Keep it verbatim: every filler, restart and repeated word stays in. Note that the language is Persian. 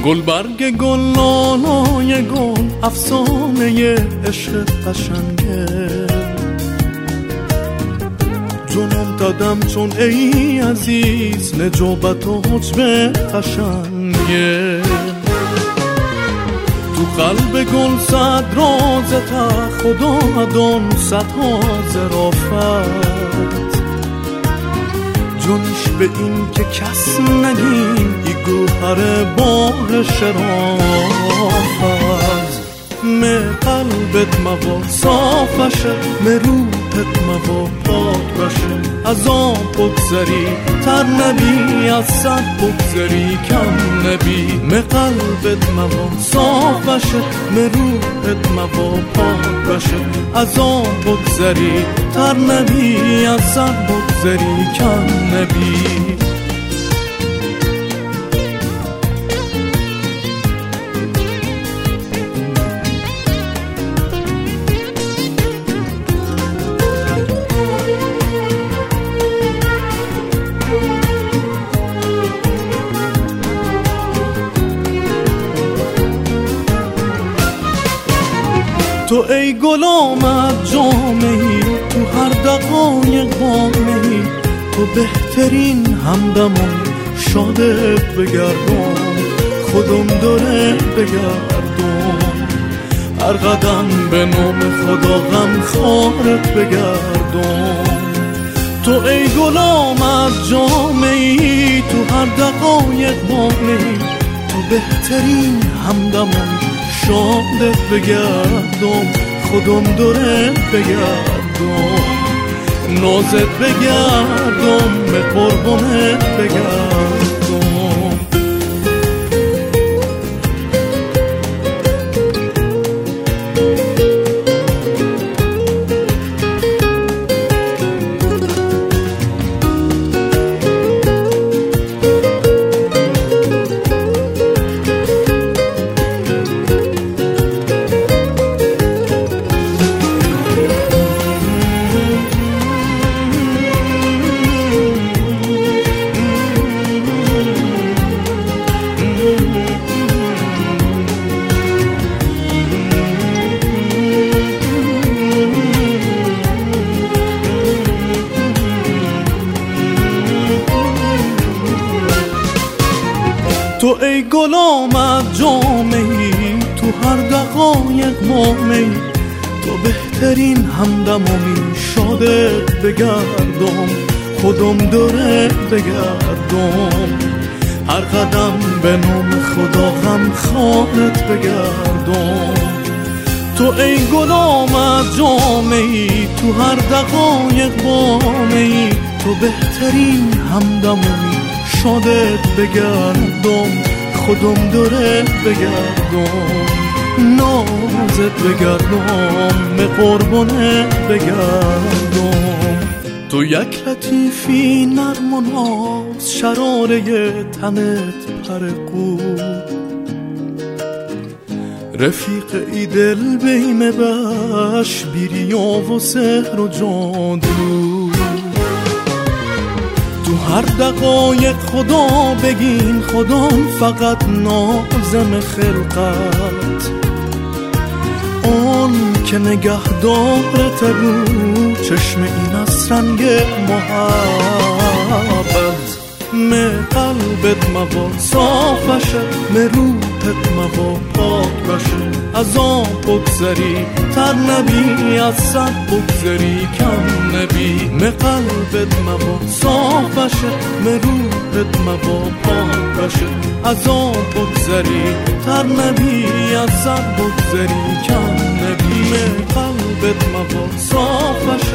گل برگ گل لالای گل افسانه عشق قشنگه، جنون دادم چون ای عزیز نجابت و حجم قشنگه. تو قلب گل صد رازتا خدا دان صدها ظرافت، جونش به این که کس نگیم ای گوهر بار شرافت. می قلبت موا صافشه، می روحت موا پاک باشه، از آن بگذری تر نبی، از صد بگذری کم نبی. می قلبت موا صافشه، می روحت موا پاک باشه، از آن بگذری تر نبی، از صد بگذری کم نبی. تو ای گلام از جامعی، تو هر دقایق وامهی، تو بهترین همدمم شادت بگردم، خودم داره بگردم، هر قدم به نام خدا غم خارت بگردم. تو ای گلام از جامعی، تو هر دقایق وامهی، تو بهترین همدمم شادت بگردم، خودم داره بگردم، نازت بگردم، به قربونت بگردم. تو ای گلام از جامعی، تو هر دقایق مومی، تو بهترین همدممی شادت بگردم، خودم داره بگردم، هر قدم به نام خدا غم خارت بگردم. تو ای گلام از جامعی، تو هر دقایق مومی، تو بهترین همدممی شادت بگردم، خودم داره بگردم، نازت بگردم، به قربونت بگردم. تو یک لطیفی نرم و ناز، شراره تنت پرقو، رفیق ای دل بیمه بش، بیریا و سحر و جادو. تو هر دقایق خدا بگین، خدا فقط نازم خلقت، اون که نگه داره تگو چشم این از رنگ محبت. می قلبت موا صافشه، می روحت موا پاک باشه، از آن بگذری تر نبی، از صد بگذری کم نبی. می قلبت موا صافشه، می روحت موا پاک باشه، از آن بگذری تر نبی، از صد بگذری کم نبی. می قلبت موا صافشه،